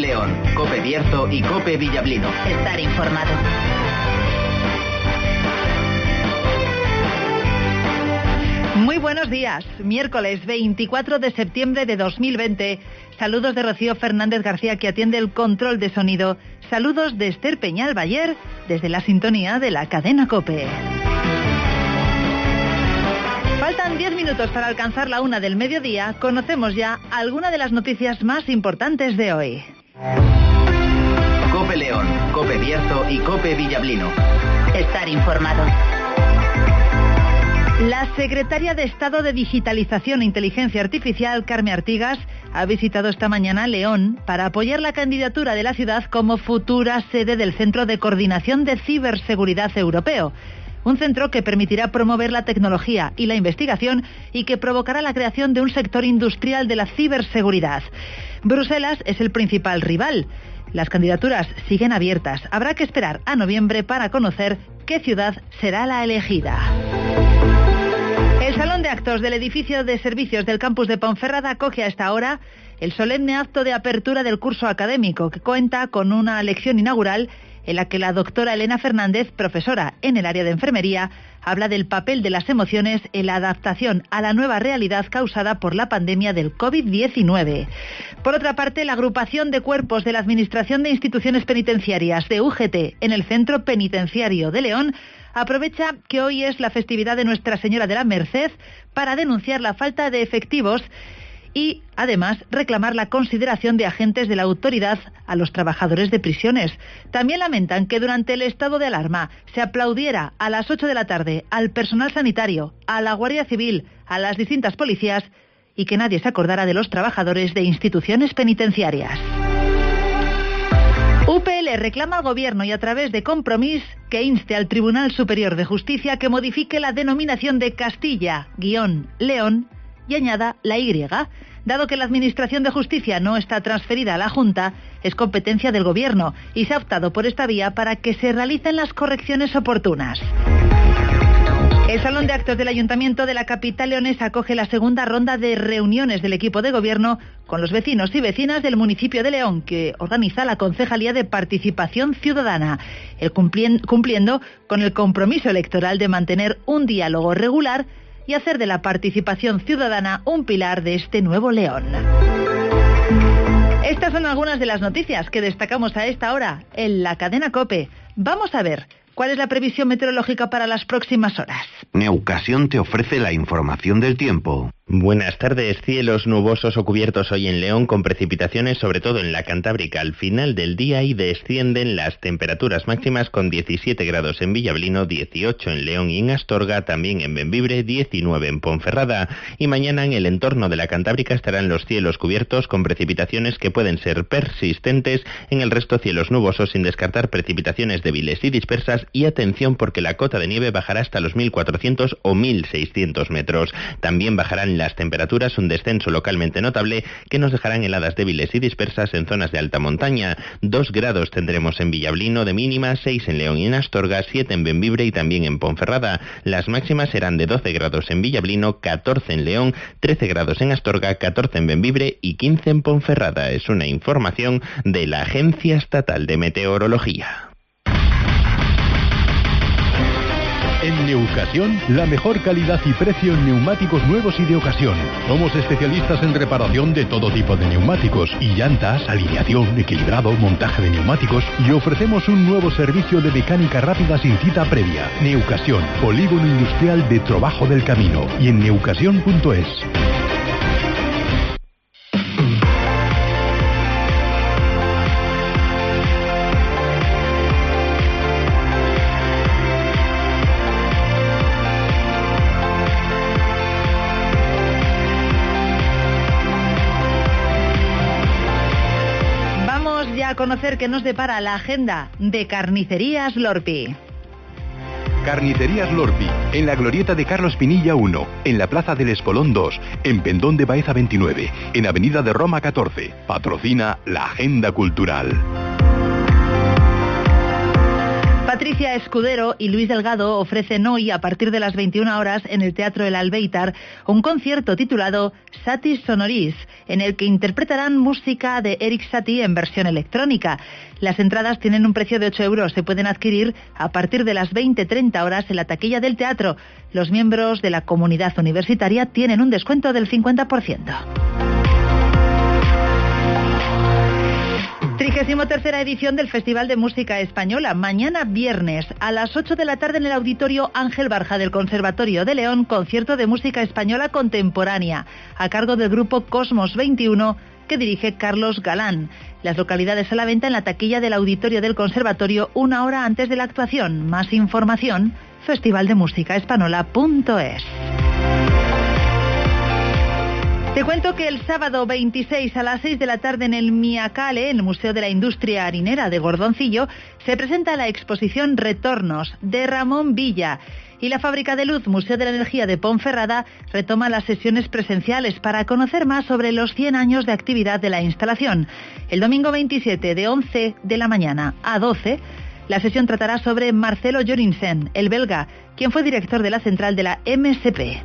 León, COPE Bierzo y COPE Villablino. Estar informado. Muy buenos días, miércoles 24 de septiembre de 2020. Saludos de Rocío Fernández García, que atiende el control de sonido. Saludos de Esther Peñal Bayer, desde la sintonía de la cadena COPE. Faltan 10 minutos para alcanzar la 1 del mediodía. Conocemos ya algunas de las noticias más importantes de hoy. COPE León, COPE Bierzo y COPE Villablino. Estar informado. La secretaria de Estado de Digitalización e Inteligencia Artificial, Carme Artigas, ha visitado esta mañana León para apoyar la candidatura de la ciudad como futura sede del Centro de Coordinación de Ciberseguridad Europeo. Un centro que permitirá promover la tecnología y la investigación y que provocará la creación de un sector industrial de la ciberseguridad. Bruselas es el principal rival. Las candidaturas siguen abiertas. Habrá que esperar a noviembre para conocer qué ciudad será la elegida. El Salón de Actos del edificio de servicios del campus de Ponferrada acoge a esta hora el solemne acto de apertura del curso académico, que cuenta con una lección inaugural en la que la doctora Elena Fernández, profesora en el área de enfermería, habla del papel de las emociones en la adaptación a la nueva realidad causada por la pandemia del COVID-19. Por otra parte, la agrupación de cuerpos de la Administración de Instituciones Penitenciarias de UGT en el Centro Penitenciario de León aprovecha que hoy es la festividad de Nuestra Señora de la Merced para denunciar la falta de efectivos y, además, reclamar la consideración de agentes de la autoridad a los trabajadores de prisiones. También lamentan que durante el estado de alarma se aplaudiera a las 8 de la tarde al personal sanitario, a la Guardia Civil, a las distintas policías y que nadie se acordara de los trabajadores de instituciones penitenciarias. UPL reclama al Gobierno y a través de Compromís que inste al Tribunal Superior de Justicia que modifique la denominación de Castilla-León y añada la Y. Dado que la Administración de Justicia no está transferida a la Junta, es competencia del Gobierno y se ha optado por esta vía para que se realicen las correcciones oportunas. El Salón de Actos del Ayuntamiento de la capital leonesa acoge la segunda ronda de reuniones del equipo de gobierno con los vecinos y vecinas del municipio de León, que organiza la Concejalía de Participación Ciudadana, cumpliendo con el compromiso electoral de mantener un diálogo regular y hacer de la participación ciudadana un pilar de este nuevo León. Estas son algunas de las noticias que destacamos a esta hora en la cadena COPE. Vamos a ver cuál es la previsión meteorológica para las próximas horas. Neucasión te ofrece la información del tiempo. Buenas tardes. Cielos nubosos o cubiertos hoy en León con precipitaciones, sobre todo en la Cantábrica al final del día, y descienden las temperaturas máximas con 17 grados en Villablino, 18 en León y en Astorga, también en Bembibre, 19 en Ponferrada. Y mañana en el entorno de la Cantábrica estarán los cielos cubiertos con precipitaciones que pueden ser persistentes. En el resto cielos nubosos sin descartar precipitaciones débiles y dispersas, y atención porque la cota de nieve bajará hasta los 1.400 o 1.600 metros. También bajarán las temperaturas, un descenso localmente notable que nos dejarán heladas débiles y dispersas en zonas de alta montaña. 2 grados tendremos en Villablino de mínima, 6 en León y en Astorga, 7 en Bembibre y también en Ponferrada. Las máximas serán de 12 grados en Villablino, 14 en León, 13 grados en Astorga, 14 en Bembibre y 15 en Ponferrada. Es una información de la Agencia Estatal de Meteorología. En Neucasión, la mejor calidad y precio en neumáticos nuevos y de ocasión. Somos especialistas en reparación de todo tipo de neumáticos y llantas, alineación, equilibrado, montaje de neumáticos, y ofrecemos un nuevo servicio de mecánica rápida sin cita previa. Neucasión, polígono industrial de Trabajo del Camino, y en neucasión.es. A conocer qué nos depara la agenda de Carnicerías Lorpi. Carnicerías Lorpi, en la glorieta de Carlos Pinilla 1, en la Plaza del Espolón 2, en Pendón de Baeza 29, en Avenida de Roma 14. Patrocina la Agenda Cultural. Patricia Escudero y Luis Delgado ofrecen hoy, a partir de las 21 horas, en el Teatro El Albéitar, un concierto titulado Satis Sonoris, en el que interpretarán música de Erik Satie en versión electrónica. Las entradas tienen un precio de 8 euros. Se pueden adquirir a partir de las 20-30 horas en la taquilla del teatro. Los miembros de la comunidad universitaria tienen un descuento del 50%. 33ª edición del Festival de Música Española. Mañana viernes a las 8 de la tarde en el Auditorio Ángel Barja del Conservatorio de León, concierto de música española contemporánea a cargo del grupo Cosmos 21 que dirige Carlos Galán. Las localidades a la venta en la taquilla del Auditorio del Conservatorio una hora antes de la actuación. Más información, festivaldemusicaespanola.es. Te cuento que el sábado 26 a las 6 de la tarde en el Miacale, en el Museo de la Industria Harinera de Gordoncillo, se presenta la exposición Retornos de Ramón Villa. Y la Fábrica de Luz, Museo de la Energía de Ponferrada, retoma las sesiones presenciales para conocer más sobre los 100 años de actividad de la instalación. El domingo 27, de 11 de la mañana a 12, la sesión tratará sobre Marcelo Jorinsen, el belga, quien fue director de la central de la MSP.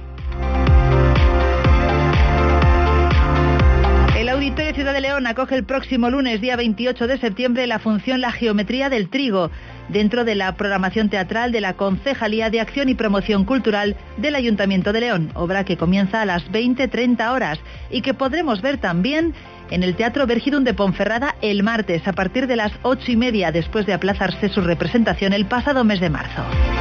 El Auditorio Ciudad de León acoge el próximo lunes, día 28 de septiembre, la función La Geometría del Trigo, dentro de la programación teatral de la Concejalía de Acción y Promoción Cultural del Ayuntamiento de León, obra que comienza a las 20-30 horas y que podremos ver también en el Teatro Vergidum de Ponferrada el martes a partir de las 8:30, después de aplazarse su representación el pasado mes de marzo.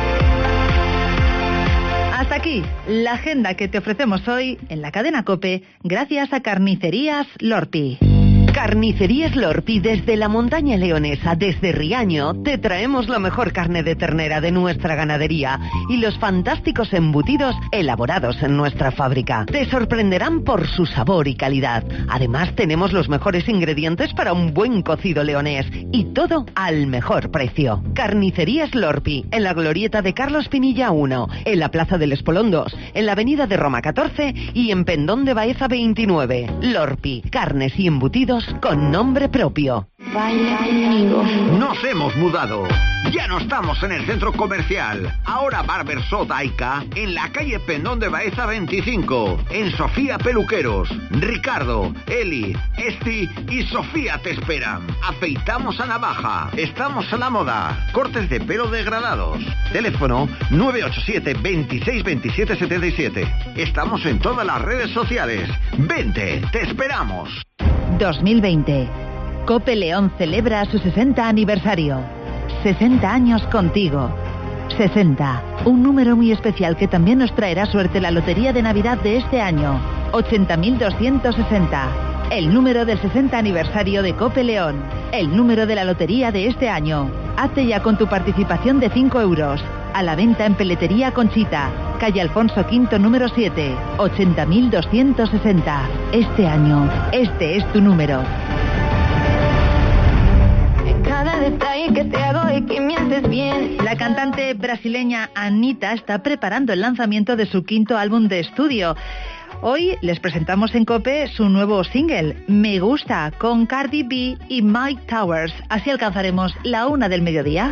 Hasta aquí la agenda que te ofrecemos hoy en la cadena COPE, gracias a Carnicerías Lorpi. Carnicerías Lorpi, desde la montaña leonesa, desde Riaño, te traemos la mejor carne de ternera de nuestra ganadería y los fantásticos embutidos elaborados en nuestra fábrica. Te sorprenderán por su sabor y calidad. Además, tenemos los mejores ingredientes para un buen cocido leonés y todo al mejor precio. Carnicerías Lorpi, en la glorieta de Carlos Pinilla 1, en la Plaza del Espolón 2, en la Avenida de Roma 14 y en Pendón de Baeza 29. Lorpi, carnes y embutidos con nombre propio. Baila conmigo. Nos hemos mudado. Ya no estamos en el centro comercial. Ahora Barber Shop Aika en la calle Pendón de Baeza 25. En Sofía Peluqueros. Ricardo, Eli, Esti y Sofía te esperan. Afeitamos a navaja. Estamos a la moda. Cortes de pelo degradados. Teléfono 987 26 27 77. Estamos en todas las redes sociales. Vente, te esperamos. 2020. COPE León celebra su 60 aniversario. 60 años contigo. 60. Un número muy especial que también nos traerá suerte la lotería de Navidad de este año. 80.260. El número del 60 aniversario de COPE León. El número de la lotería de este año. Hazte ya con tu participación de 5 euros. A la venta en Peletería Conchita, calle Alfonso V, número 7, 80.260. Este año, este es tu número. Cada detalle que te hago y que me haces bien. La cantante brasileña Anitta está preparando el lanzamiento de su 5º álbum de estudio. Hoy les presentamos en COPE su nuevo single, Me Gusta, con Cardi B y Mike Towers. Así alcanzaremos la 1 del mediodía.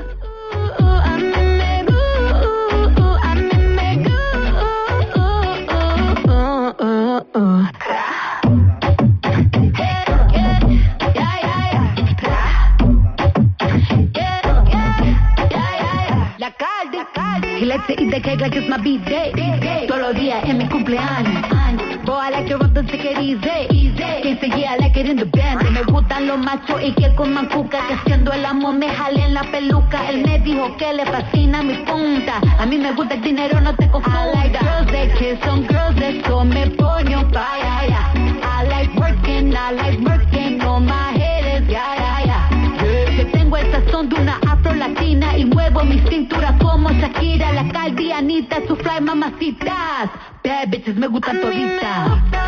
He likes to eat the cake like it's my birthday. Todos los días es mi cumpleaños. Boy, I like to rock the take it easy. Can't say yeah, I like it in the band. Me gustan los machos y que coman cuca, que haciendo el amor me jalen la peluca. Él me dijo que le fascina mi punta. A mí me gusta el dinero, no te confundas. I like girls that kiss on girls that come pollo pa' ya. I like working on my head is ya. Yo tengo el sazón de una afro latina y muevo mi cintura como Shakira, la Cardi, Anitta, su fly mamacitas. Bad bitches me gustan toditas.